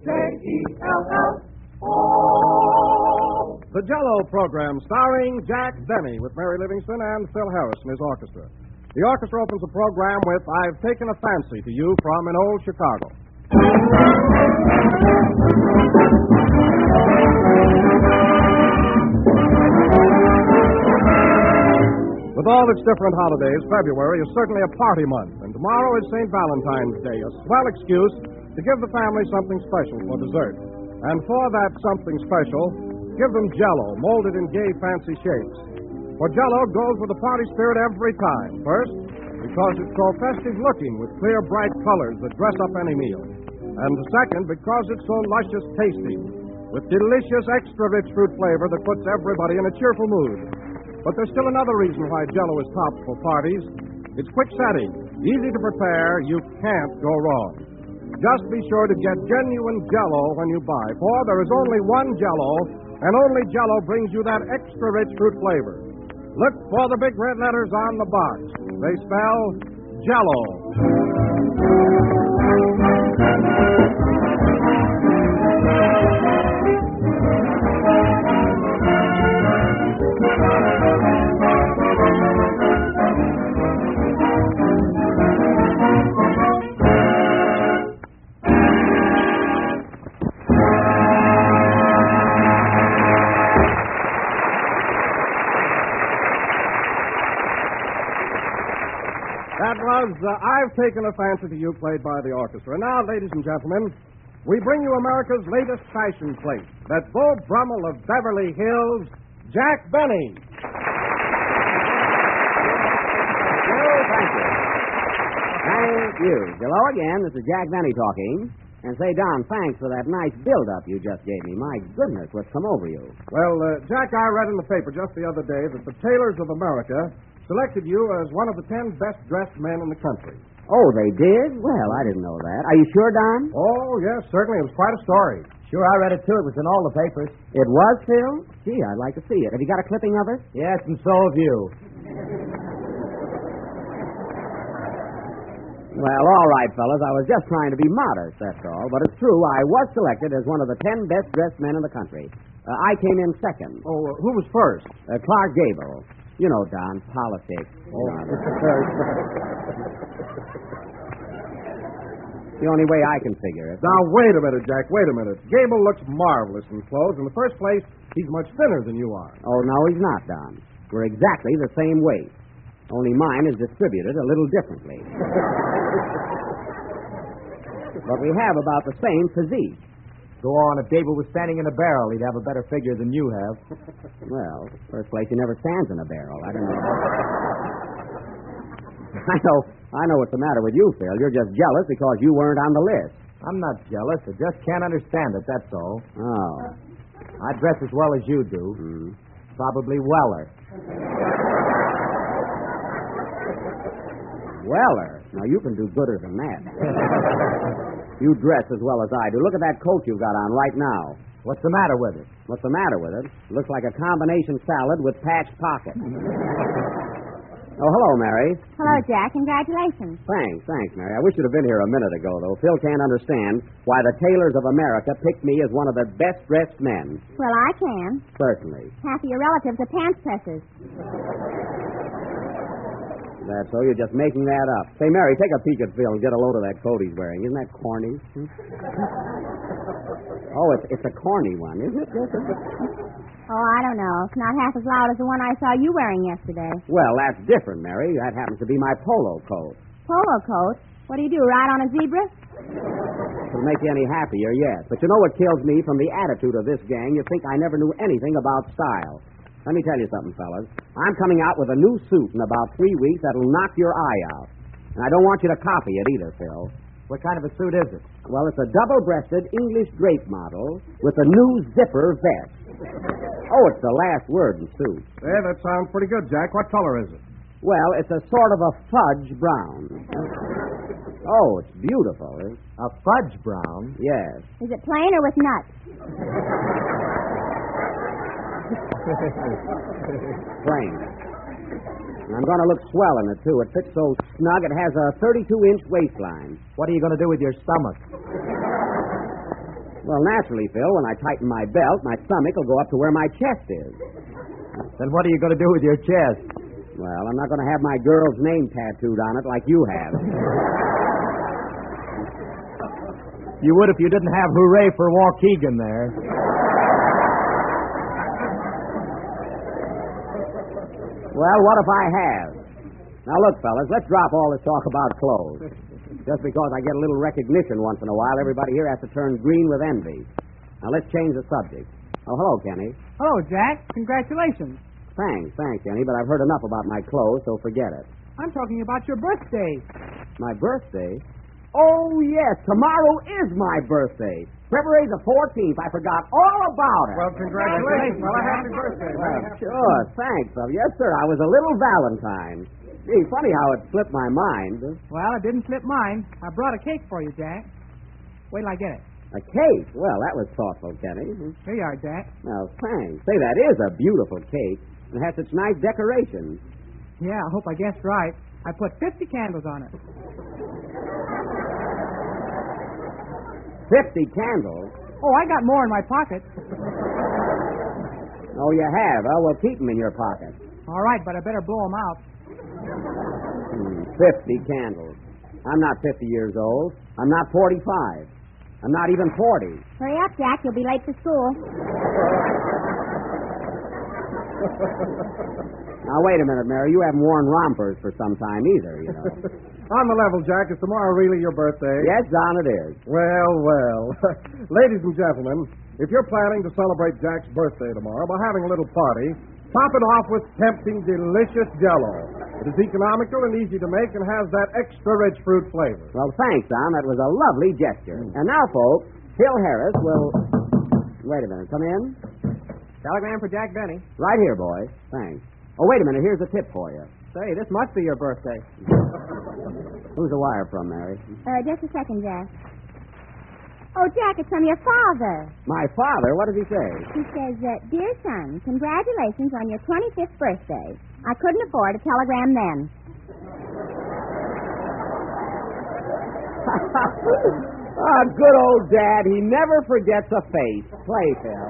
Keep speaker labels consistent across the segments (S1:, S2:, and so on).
S1: J-E-L-L-O.
S2: The Jell-O program, starring Jack Benny with Mary Livingston and Phil Harris and his orchestra. The orchestra opens the program with I've Taken a Fancy to You from an Old Chicago. With all its different holidays, February is certainly a party month, and tomorrow is St. Valentine's Day, a swell excuse to give the family something special for dessert. And for that something special, give them Jell-O, molded in gay, fancy shapes. For Jell-O goes with the party spirit every time. First, because it's so festive-looking with clear, bright colors that dress up any meal. And second, because it's so luscious tasting, with delicious, extra-rich fruit flavor that puts everybody in a cheerful mood. But there's still another reason why Jell-O is tops for parties. It's quick setting, easy to prepare, you can't go wrong. Just be sure to get genuine Jell-O when you buy, for there is only one Jell-O, and only Jell-O brings you that extra-rich fruit flavor. Look for the big red letters on the box. They spell Jell-O. That was I've Taken a Fancy to You, played by the orchestra. And now, ladies and gentlemen, we bring you America's latest fashion plate, that Beau Brummel of Beverly Hills, Jack Benny.
S3: Thank you. Hello again. This is Jack Benny talking. And say, Don, thanks for that nice build-up you just gave me. My goodness, what's come over you?
S2: Well, Jack, I read in the paper just the other day that the Tailors of America selected you as one of the 10 best-dressed men in the country.
S3: Oh, they did? Well, I didn't know that. Are you sure, Don?
S2: Oh, yes, certainly. It was quite a story.
S4: Sure, I read it, too. It was in all the papers.
S3: It was, Phil? Gee, I'd like to see it. Have you got a clipping of it?
S4: Yes, and so have you.
S3: Well, all right, fellas. I was just trying to be modest, that's all. But it's true, I was selected as one of the 10 best-dressed men in the country. I came in second.
S2: Oh, who was first?
S3: Clark Gable. You know, Don, politics.
S2: Oh.
S3: The only way I can figure it.
S2: Now, wait a minute, Jack, wait a minute. Gable looks marvelous in clothes. In the first place, he's much thinner than you are.
S3: Oh, no, he's not, Don. We're exactly the same weight. Only mine is distributed a little differently. But we have about the same physique.
S4: Go on, if Gable was standing in a barrel, he'd have a better figure than you have.
S3: Well, first place, he never stands in a barrel. I don't know. I know what's the matter with you, Phil. You're just jealous because you weren't on the list.
S4: I'm not jealous. I just can't understand it, that's all.
S3: Oh.
S4: I dress as well as you do. Probably weller.
S3: Weller? Now, you can do gooder than that. You dress as well as I do. Look at that coat you've got on right now.
S4: What's the matter with it?
S3: What's the matter with it? Looks like a combination salad with patched pockets. Oh, hello, Mary.
S5: Hello, Jack. Congratulations.
S3: Thanks, Mary. I wish you'd have been here a minute ago, though. Phil can't understand why the Tailors of America picked me as one of the best-dressed men.
S5: Well, I can.
S3: Certainly.
S5: Half of your relatives are pants pressers.
S3: That's so. You're just making that up. Say, Mary, take a peek at Phil and get a load of that coat he's wearing. Isn't that corny? Oh, it's a corny one, isn't it?
S5: Oh, I don't know. It's not half as loud as the one I saw you wearing yesterday.
S3: Well, that's different, Mary. That happens to be my polo coat.
S5: Polo coat? What do you do, ride on a zebra?
S3: It'll make you any happier, yes. But you know what kills me from the attitude of this gang? You think I never knew anything about style. Let me tell you something, fellas. I'm coming out with a new suit in about 3 weeks that'll knock your eye out. And I don't want you to copy it either, Phil.
S4: What kind of a suit is it?
S3: Well, it's a double-breasted English drape model with a new zipper vest. Oh, it's the last word in suit.
S2: Hey, that sounds pretty good, Jack. What color is it?
S3: Well, it's a sort of a fudge brown. Oh, it's beautiful.
S4: A fudge brown?
S3: Yes.
S5: Is it plain or with nuts?
S3: Plain. And I'm going to look swell in it, too. It fits so snug, it has a 32-inch waistline.
S4: What are you going to do with your stomach?
S3: Well, naturally, Phil, when I tighten my belt, my stomach will go up to where my chest is.
S4: Then what are you going to do with your chest?
S3: Well, I'm not going to have my girl's name tattooed on it like you have.
S4: You would if you didn't have hooray for Waukegan there.
S3: Well, what if I have? Now, look, fellas, let's drop all this talk about clothes. Just because I get a little recognition once in a while, everybody here has to turn green with envy. Now, let's change the subject. Oh, hello, Kenny.
S1: Hello, Jack. Congratulations.
S3: Thanks, Kenny, but I've heard enough about my clothes, so forget it.
S1: I'm talking about your birthday.
S3: My birthday? Oh, yes, tomorrow is my birthday. February the 14th. I forgot all about it.
S2: Well, congratulations, fella. Happy birthday.
S3: Well, sure, thanks, fella. Yes, sir, I was a little Valentine. Gee, funny how it slipped my mind.
S1: Well, it didn't slip mine. I brought a cake for you, Jack. Wait till I get it.
S3: A cake? Well, that was thoughtful, Kenny.
S1: Here you are, Jack.
S3: Now, thanks. Say, that is a beautiful cake. It has such nice decorations.
S1: Yeah, I hope I guessed right. I put 50 candles on it.
S3: 50 candles?
S1: Oh, I got more in my pocket.
S3: Oh, you have? Well, we'll keep them in your pocket.
S1: All right, but I better blow them out.
S3: 50 candles. I'm not 50 years old. I'm not 45. I'm not even 40.
S5: Hurry up, Jack. You'll be late for school.
S3: Now, wait a minute, Mary. You haven't worn rompers for some time either, you know.
S2: On the level, Jack, is tomorrow really your birthday?
S3: Yes, Don, it is.
S2: Well. Ladies and gentlemen, if you're planning to celebrate Jack's birthday tomorrow by having a little party, top it off with tempting, delicious Jell-O. It is economical and easy to make and has that extra rich fruit flavor.
S3: Well, thanks, Don. That was a lovely gesture. And now, folks, Phil Harris will... Wait a minute. Come in.
S1: Telegram for Jack Benny.
S3: Right here, boy. Thanks. Oh, wait a minute. Here's a tip for you.
S1: Say, this must be your birthday.
S3: Who's the wire from, Mary?
S5: Just a second, Jack. Oh, Jack, it's from your father.
S3: My father? What does he say?
S5: He says, Dear son, congratulations on your 25th birthday. I couldn't afford a telegram then.
S3: Good old Dad. He never forgets a face. Play, Phil.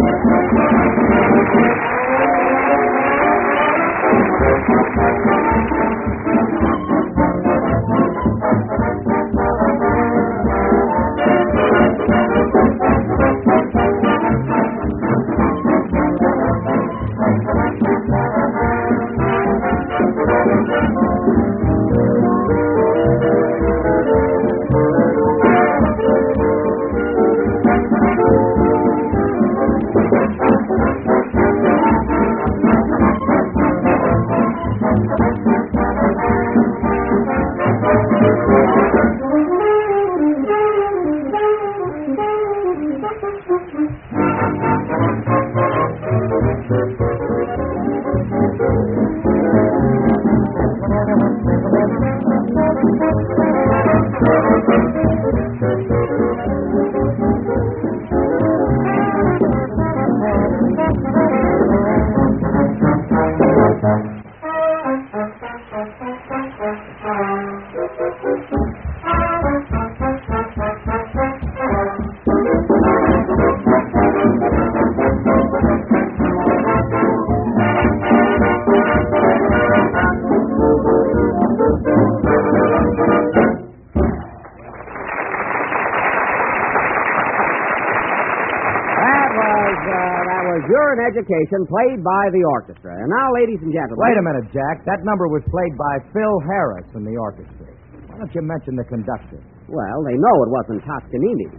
S3: You're an Education, played by the orchestra. And now, ladies and gentlemen...
S4: Wait a minute, Jack. That number was played by Phil Harris in the orchestra. Why don't you mention the conductor?
S3: Well, they know it wasn't Toscanini.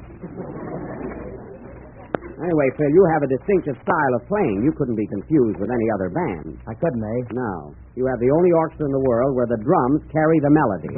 S3: Anyway, Phil, you have a distinctive style of playing. You couldn't be confused with any other band.
S4: I couldn't, eh?
S3: No. You have the only orchestra in the world where the drums carry the melody.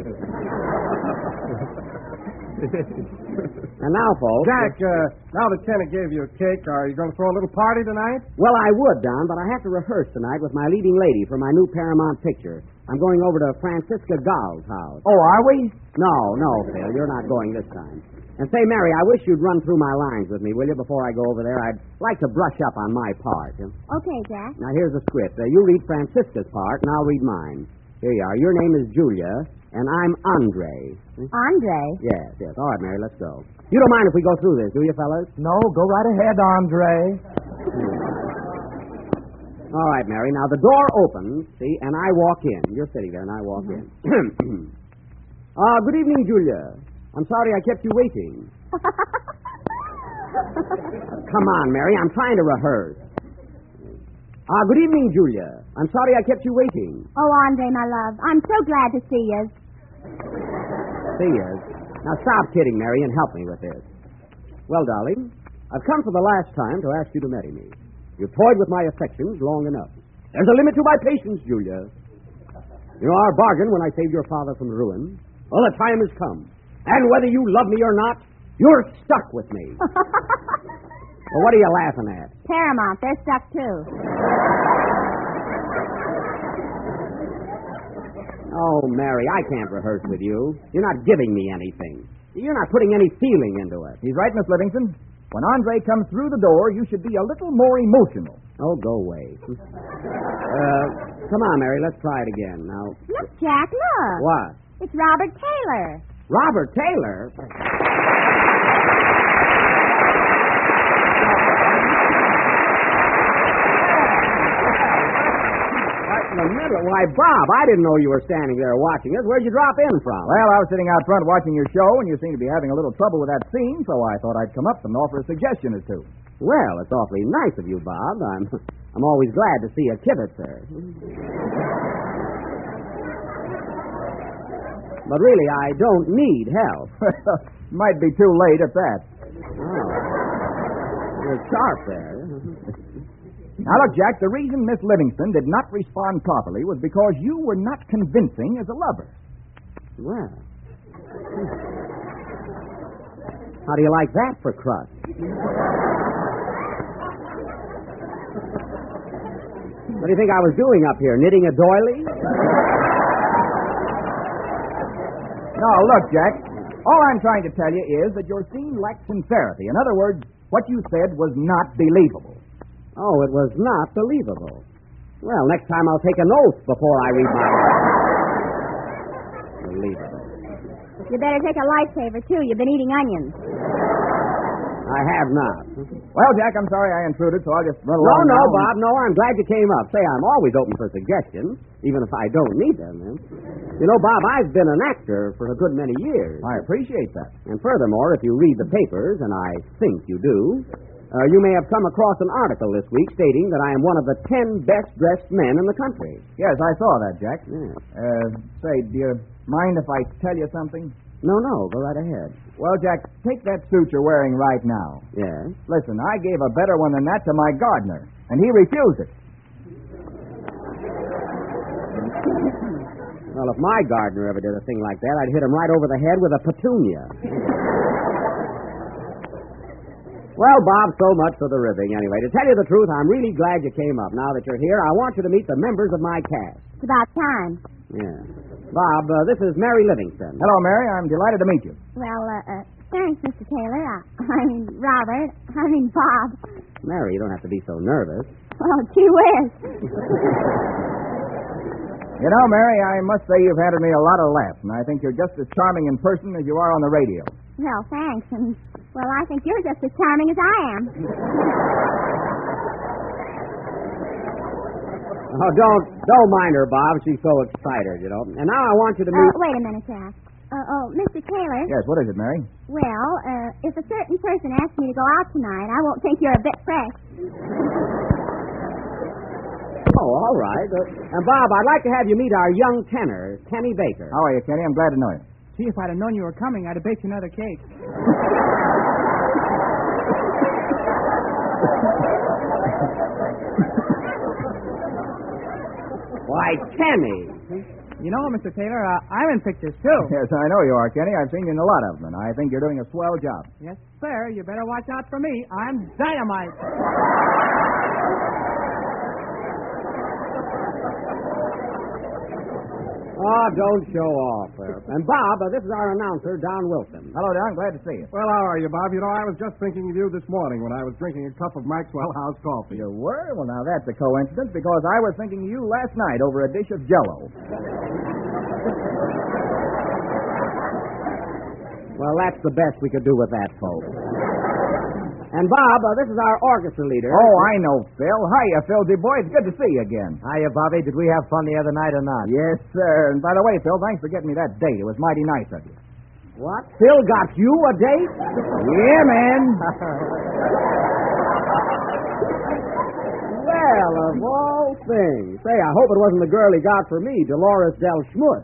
S3: And now, folks...
S2: Jack, now that Kenny gave you a cake, are you going to throw a little party tonight?
S3: Well, I would, Don, but I have to rehearse tonight with my leading lady for my new Paramount picture. I'm going over to Francisca Gall's house.
S4: Oh, are we?
S3: No, Phil, you're not going this time. And say, Mary, I wish you'd run through my lines with me, will you, before I go over there? I'd like to brush up on my part.
S5: Okay, Jack.
S3: Now, here's the script. You read Francisca's part, and I'll read mine. Here you are. Your name is Julia, and I'm Andre.
S5: Andre?
S3: Yes. All right, Mary, let's go. You don't mind if we go through this, do you, fellas?
S4: No, go right ahead, Andre.
S3: All right, Mary. Now, the door opens, see, and I walk in. You're sitting there, and I walk in. Good evening, Julia. I'm sorry I kept you waiting. Come on, Mary. I'm trying to rehearse. Good evening, Julia. I'm sorry I kept you waiting.
S5: Oh, Andre, my love, I'm so glad to see you.
S3: See you. Now, stop kidding, Mary, and help me with this. Well, darling, I've come for the last time to ask you to marry me. You've toyed with my affections long enough. There's a limit to my patience, Julia. You know our bargain when I saved your father from ruin? Well, the time has come. And whether you love me or not, you're stuck with me. Well, what are you laughing at?
S5: Paramount, they're stuck too.
S3: Oh, Mary, I can't rehearse with you. You're not giving me anything. You're not putting any feeling into it.
S4: He's right, Miss Livingston. When Andre comes through the door, you should be a little more emotional.
S3: Oh, go away. Come on, Mary, let's try it again. Now.
S5: Look, Jack, look.
S3: What?
S5: It's Robert Taylor.
S3: Robert Taylor? Right in the middle. Why, Bob, I didn't know you were standing there watching us. Where'd you drop in from?
S4: Well, I was sitting out front watching your show, and you seem to be having a little trouble with that scene, so I thought I'd come up and offer a suggestion or two.
S3: Well, it's awfully nice of you, Bob. I'm always glad to see a kibitzer. But really, I don't need help.
S4: Might be too late at that.
S3: Oh. You're sharp there.
S4: Now, look, Jack, the reason Miss Livingston did not respond properly was because you were not convincing as a lover.
S3: Well. How do you like that for crust? What do you think I was doing up here, knitting a doily?
S4: No, look, Jack. All I'm trying to tell you is that your scene lacked sincerity. In other words, what you said was not believable.
S3: Oh, it was not believable. Well, next time I'll take an oath before I read my lines. Believable.
S5: You better take a lifesaver, too. You've been eating onions.
S3: I have not.
S4: Well, Jack, I'm sorry I intruded, so I'll just run
S3: No,
S4: along
S3: no,
S4: now.
S3: Bob, no, I'm glad you came up. Say, I'm always open for suggestions, even if I don't need them. You know, Bob, I've been an actor for a good many years.
S4: I appreciate that.
S3: And furthermore, if you read the papers, and I think you do, you may have come across an article this week stating that I am one of the 10 best-dressed men in the country.
S4: Yes, I saw that, Jack.
S3: Yeah.
S4: Say, do you mind if I tell you something?
S3: No, go right ahead.
S4: Well, Jack, take that suit you're wearing right now.
S3: Yes?
S4: Listen, I gave a better one than that to my gardener, and he refused it.
S3: Well, if my gardener ever did a thing like that, I'd hit him right over the head with a petunia. Well, Bob, so much for the ribbing anyway. To tell you the truth, I'm really glad you came up. Now that you're here, I want you to meet the members of my cast.
S5: It's about time.
S3: Yeah. Bob, this is Mary Livingston.
S4: Hello, Mary. I'm delighted to meet you.
S5: Well, thanks, Mr. Taylor. I mean, Robert. I mean, Bob.
S3: Mary, you don't have to be so nervous.
S5: Oh, gee whiz.
S4: You know, Mary, I must say you've handed me a lot of laughs, and I think you're just as charming in person as you are on the radio.
S5: Well, thanks. And, well, I think you're just as charming as I am.
S3: Oh, don't mind her, Bob. She's so excited, you know. And now I want you to meet...
S5: Wait a minute, Jack. Mr. Taylor.
S4: Yes, what is it, Mary?
S5: Well, if a certain person asks me to go out tonight, I won't think you're a bit fresh.
S3: Oh, all right. And, Bob, I'd like to have you meet our young tenor, Kenny Baker.
S4: How are you, Kenny? I'm glad to know you.
S1: Gee, if I'd have known you were coming, I'd have baked you another cake.
S3: Why, Kenny.
S1: You know, Mr. Taylor, I'm in pictures, too.
S4: Yes, I know you are, Kenny. I've seen you in a lot of them, and I think you're doing a swell job.
S1: Yes, sir. You better watch out for me. I'm dynamite.
S3: Oh, don't show off. And, Bob, this is our announcer, Don Wilson.
S4: Hello, Don. Glad to see you.
S2: Well, how are you, Bob? You know, I was just thinking of you this morning when I was drinking a cup of Maxwell House coffee.
S4: You were? Well, now that's a coincidence because I was thinking of you last night over a dish of Jell-O.
S3: Well, that's the best we could do with that, folks. And, Bob, this is our orchestra leader.
S4: Oh, I know, Phil. Hiya, Phil, dear boy. It's good to see you again.
S3: Hiya, Bobby. Did we have fun the other night or not?
S4: Yes, sir. And by the way, Phil, thanks for getting me that date. It was mighty nice of you.
S3: What? Phil got you a date?
S4: Yeah, man.
S3: Well, of all things. Say, I hope it wasn't the girl he got for me, Dolores Del Schmutz.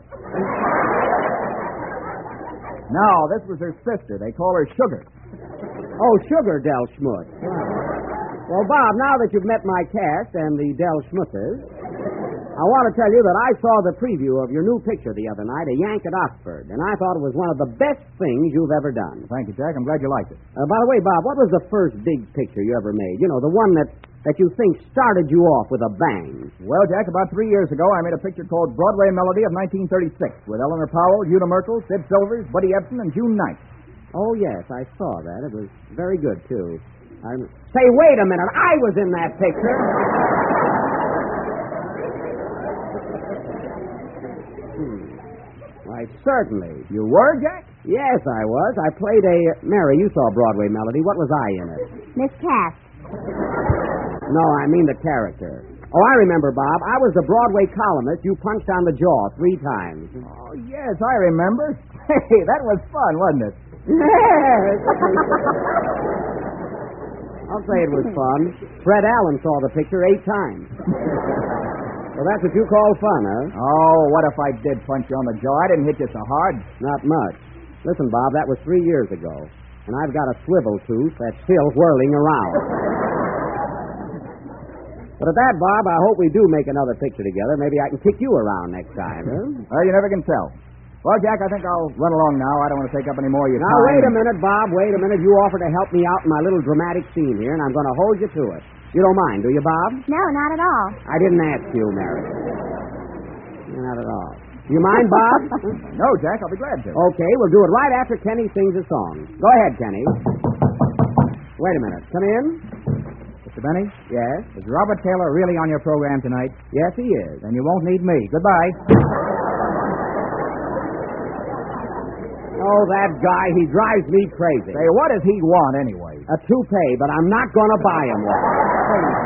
S4: No, this was her sister. They call her Sugar.
S3: Oh, Sugar Del Schmutz. Well, Bob, now that you've met my cast and the Del Schmutzes, I want to tell you that I saw the preview of your new picture the other night, A Yank at Oxford, and I thought it was one of the best things you've ever done.
S4: Thank you, Jack. I'm glad you liked it.
S3: By the way, Bob, what was the first big picture you ever made? You know, the one that you think started you off with a bang.
S4: Well, Jack, about 3 years ago, I made a picture called Broadway Melody of 1936 with Eleanor Powell, Una Merkel, Sid Silvers, Buddy Ebsen, and June Knight.
S3: Oh, yes, I saw that. It was very good, too. Say, wait a minute. I was in that picture. Why, certainly.
S4: You were, Jack?
S3: Yes, I was. I played Mary, you saw Broadway Melody. What was I in it?
S5: Miss Cass.
S3: No, I mean the character. Oh, I remember, Bob. I was the Broadway columnist you punched on the jaw 3 times.
S4: Oh, yes, I remember. Hey, that was fun, wasn't it?
S3: Yes. I'll say it was fun. Fred Allen saw the picture 8 times. Well, that's what you call fun, huh?
S4: Oh, what if I did punch you on the jaw? I didn't hit you so hard.
S3: Not much. Listen, Bob, that was 3 years ago. And I've got a swivel tooth that's still whirling around. But at that, Bob, I hope we do make another picture together. Maybe I can kick you around next time, huh?
S4: Well, you never can tell. Well, Jack, I think I'll run along now. I don't want to take up any more of your time.
S3: Now, wait a minute, Bob. Wait a minute. You offered to help me out in my little dramatic scene here, and I'm going to hold you to it. You don't mind, do you, Bob?
S5: No, not at all.
S3: I didn't ask you, Mary. Not at all. Do you mind, Bob?
S4: No, Jack, I'll be glad to.
S3: Okay, we'll do it right after Kenny sings a song. Go ahead, Kenny. Wait a minute. Come in.
S1: Mr. Benny?
S3: Yes?
S1: Is Robert Taylor really on your program tonight?
S3: Yes, he is.
S1: Then you won't need me. Goodbye.
S3: Oh, that guy, he drives me crazy.
S4: Say, what does he want anyway?
S3: A toupee, but I'm not going to buy him one.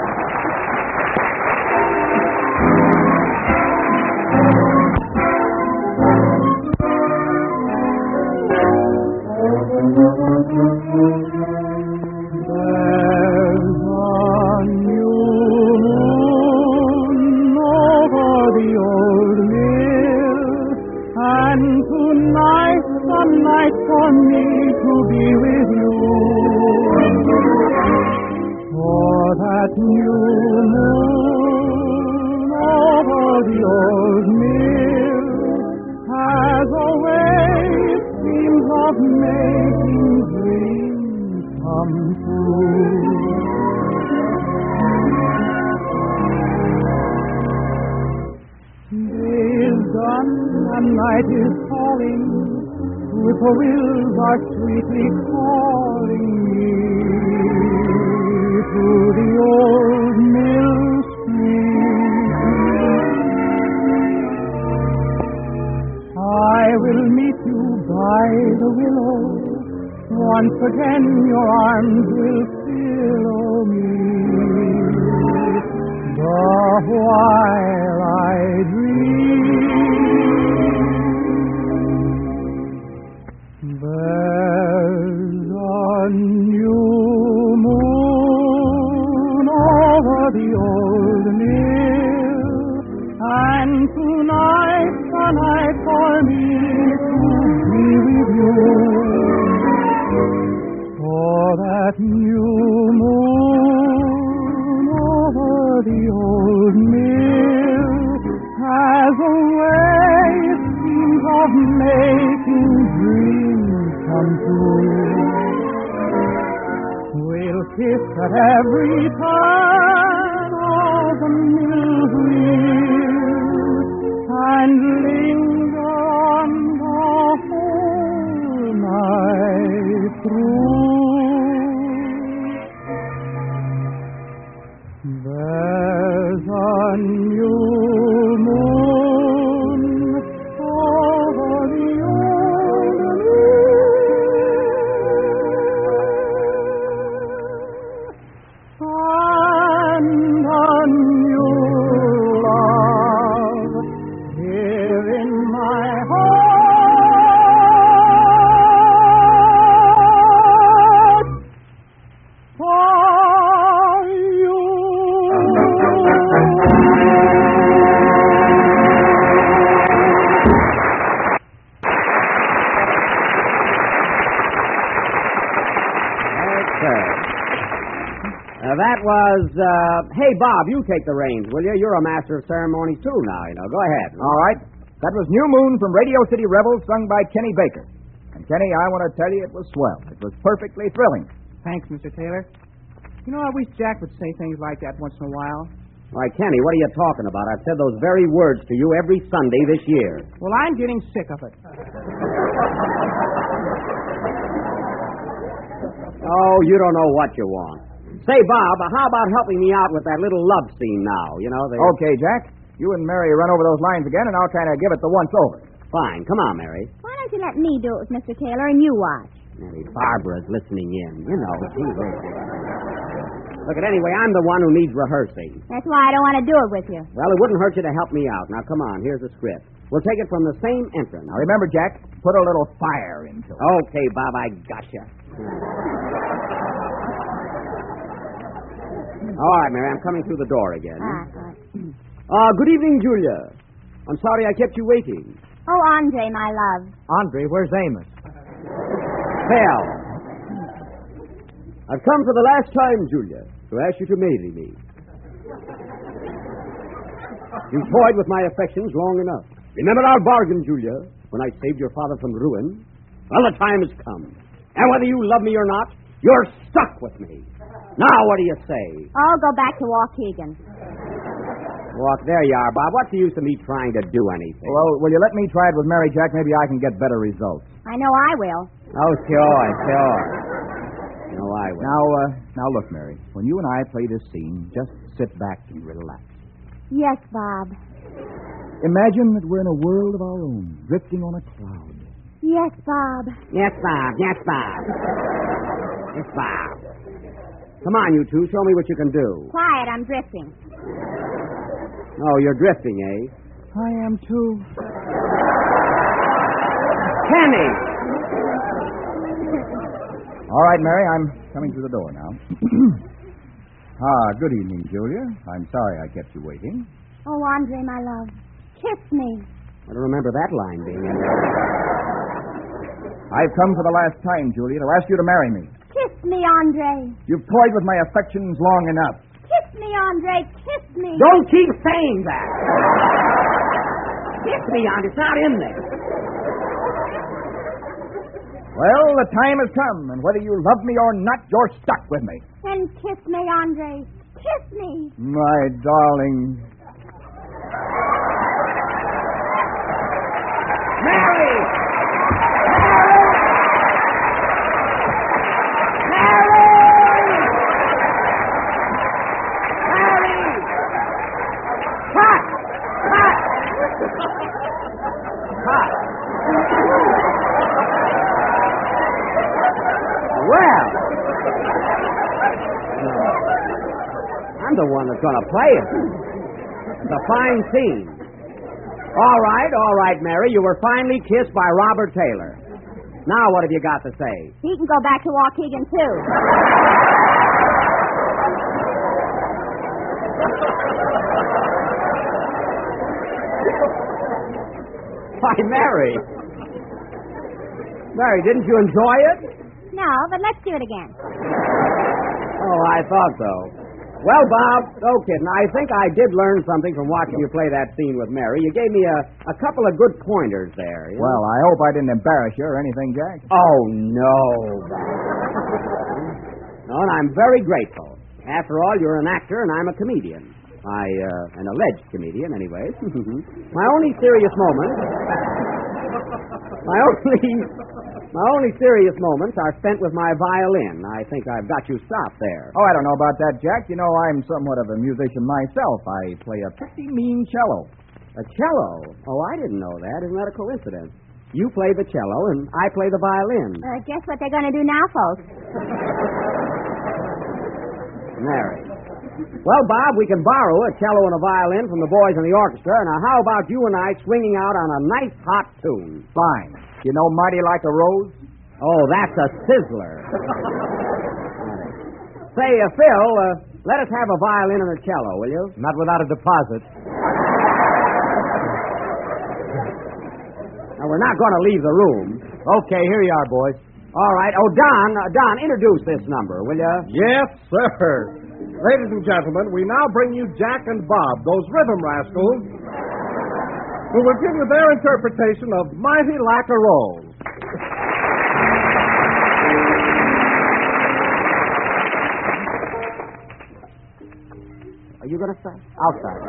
S6: Night is falling, whippoorwills are sweetly calling me to the old mill street. I will meet you by the willow. Once again your arms will fill me. The while I dream. There's a new moon over the old mill, and tonight's the night for me to be with you. For that new moon over the old mill has a way, it seems, of making dreams come true. We'll kiss at every turn of the mill wheel and linger on the whole night through. There's a new moon over the old mill.
S3: sir. That was, hey, Bob, you take the reins, will you? You're a master of ceremonies, too, now, you know. Go ahead.
S4: All right. That was New Moon from Radio City Rebels, sung by Kenny Baker. And, Kenny, I want to tell you it was swell. It was perfectly thrilling.
S1: Thanks, Mr. Taylor. You know, I wish Jack would say things like that once in a while.
S3: Why, Kenny, what are you talking about? I've said those very words to you every Sunday this year.
S1: Well, I'm getting sick of it.
S3: Oh, you don't know what you want. Say, Bob, how about helping me out with that little love scene now? You know,
S4: Okay, Jack. You and Mary run over those lines again, and I'll kind of give it the once-over.
S3: Fine. Come on, Mary.
S5: Why don't you let me do it with Mr. Taylor and you watch?
S3: Mary, Barbara's listening in. You know, she will. Look, anyway, I'm the one who needs rehearsing.
S5: That's why I don't want to do it with you.
S3: Well, it wouldn't hurt you to help me out. Now, come on. Here's the script. We'll take it from the same entrance.
S4: Now, remember, Jack, put a little fire into it.
S3: Okay, Bob, I gotcha. All right, Mary, I'm coming through the door again. Good evening, Julia. I'm sorry I kept you waiting.
S5: Oh, Andre, my love.
S1: Andre, where's Amos?
S3: Phil. I've come for the last time, Julia, to ask you to marry me. You've toyed with my affections long enough. Remember our bargain, Julia, when I saved your father from ruin? Well, the time has come. And whether you love me or not, you're stuck with me. Now, what do you say?
S5: Oh, go back to Waukegan.
S3: Walk, there you are, Bob. What's the use of me trying to do anything?
S4: Well, will you let me try it with Mary, Jack? Maybe I can get better results.
S5: I know I will.
S3: Oh, sure. No, I will.
S4: Now look, Mary. When you and I play this scene, just sit back and relax.
S5: Yes, Bob.
S4: Imagine that we're in a world of our own, drifting on a cloud.
S5: Yes, Bob.
S3: Yes, Bob. Yes, Bob. Yes, Bob. Come on, you two. Show me what you can do.
S5: Quiet, I'm drifting.
S3: Oh, you're drifting, eh?
S4: I am, too.
S3: Kenny!
S4: All right, Mary, I'm coming through the door now. Good evening, Julia. I'm sorry I kept you waiting.
S5: Oh, Andre, my love. Kiss me.
S3: I don't remember that line being in there.
S4: I've come for the last time, Julia, to ask you to marry me.
S5: Kiss me, Andre.
S4: You've toyed with my affections long enough.
S5: Kiss me, Andre. Kiss me.
S3: Don't keep saying that. Kiss me, Aunt. It's not in there.
S4: Well, the time has come, and whether you love me or not, you're stuck with me.
S5: Then kiss me, Andre. Kiss me.
S4: My darling.
S3: Mary! I'm the one that's going to play it. It's a fine scene. All right, Mary. You were finally kissed by Robert Taylor. Now what have you got to say?
S5: He can go back to Waukegan, too.
S3: Why, Mary. Mary, didn't you enjoy it?
S5: No, but let's do it again.
S3: Oh, I thought so. Well, Bob, no kidding. I think I did learn something from watching you play that scene with Mary. You gave me a couple of good pointers there. You know?
S4: Well, I hope I didn't embarrass you or anything, Jack.
S3: Oh, no, Bob. No, and I'm very grateful. After all, you're an actor and I'm a comedian. An alleged comedian, anyway. My only serious moments are spent with my violin. I think I've got you stopped there.
S4: Oh, I don't know about that, Jack. You know, I'm somewhat of a musician myself. I play a pretty mean cello.
S3: A cello? Oh, I didn't know that. Isn't that a coincidence? You play the cello and I play the violin.
S5: Guess what they're going to do now, folks?
S3: Mary. Well, Bob, we can borrow a cello and a violin from the boys in the orchestra. Now, how about you and I swinging out on a nice hot tune?
S4: Fine. You know Mighty Like a Rose?
S3: Oh, that's a sizzler. Say, Phil, let us have a violin and a cello, will you?
S1: Not without a deposit.
S3: Now, we're not going to leave the room.
S1: Okay, here you are, boys.
S3: All right. Oh, Don, introduce this number, will you?
S2: Yes, sir. Ladies and gentlemen, we now bring you Jack and Bob, those rhythm rascals, who will give you their interpretation of Mighty Lacquerolles.
S3: Are you going to start? I'll start.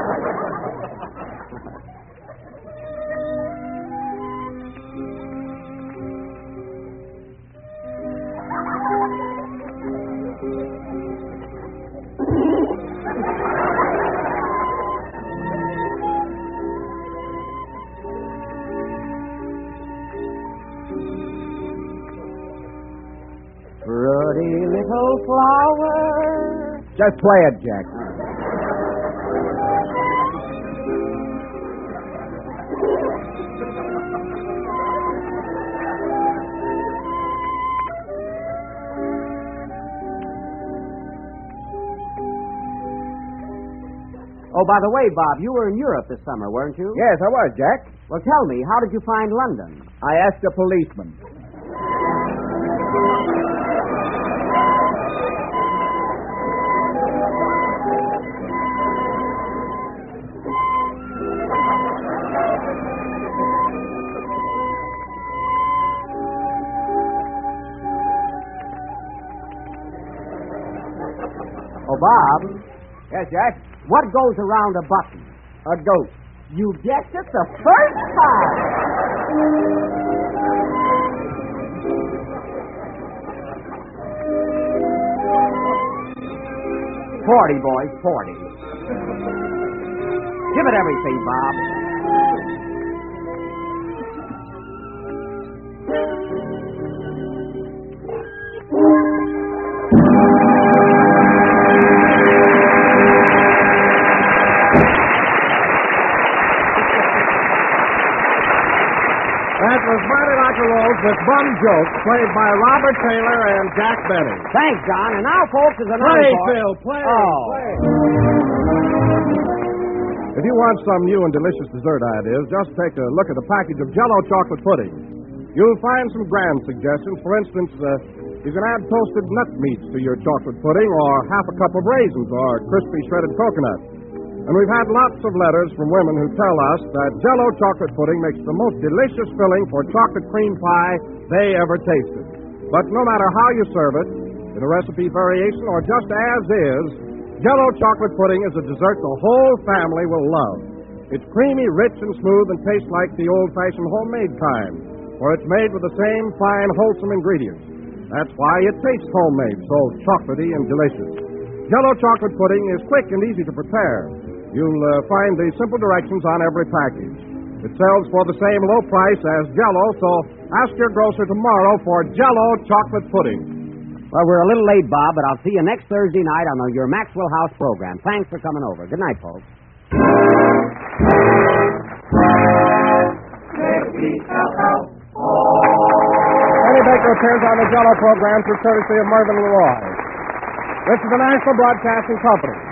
S3: Pretty little flower.
S4: Just play it, Jack.
S3: Oh, by the way, Bob, you were in Europe this summer, weren't you?
S4: Yes, I was, Jack.
S3: Well, tell me, how did you find London?
S4: I asked a policeman.
S3: Oh, Bob,
S4: Yes, Jack?
S3: what goes around a button?
S4: A ghost.
S3: You guessed it the first time. 40, boys, 40. Give it everything, Bob.
S2: That was Mighty Lacquerolles with Bum Jokes, played by Robert Taylor and Jack Benny.
S3: Thanks, John. And now, folks, is another
S2: Play,
S3: part.
S2: Phil, play,
S3: Oh.
S2: play. If you want some new and delicious dessert ideas, just take a look at a package of Jell-O chocolate pudding. You'll find some grand suggestions. For instance, you can add toasted nut meats to your chocolate pudding, or half a cup of raisins, or crispy shredded coconut. And we've had lots of letters from women who tell us that Jell-O chocolate pudding makes the most delicious filling for chocolate cream pie they ever tasted. But no matter how you serve it, in a recipe variation or just as is, Jell-O chocolate pudding is a dessert the whole family will love. It's creamy, rich, and smooth and tastes like the old-fashioned homemade kind, for it's made with the same fine, wholesome ingredients. That's why it tastes homemade, so chocolatey and delicious. Jell-O chocolate pudding is quick and easy to prepare. You'll find the simple directions on every package. It sells for the same low price as Jell-O, so ask your grocer tomorrow for Jell-O chocolate pudding.
S3: Well, we're a little late, Bob, but I'll see you next Thursday night on your Maxwell House program. Thanks for coming over. Good night, folks.
S2: Benny Baker appears on the Jell-O program through courtesy of Mervyn LeRoy. This is the National Broadcasting Company.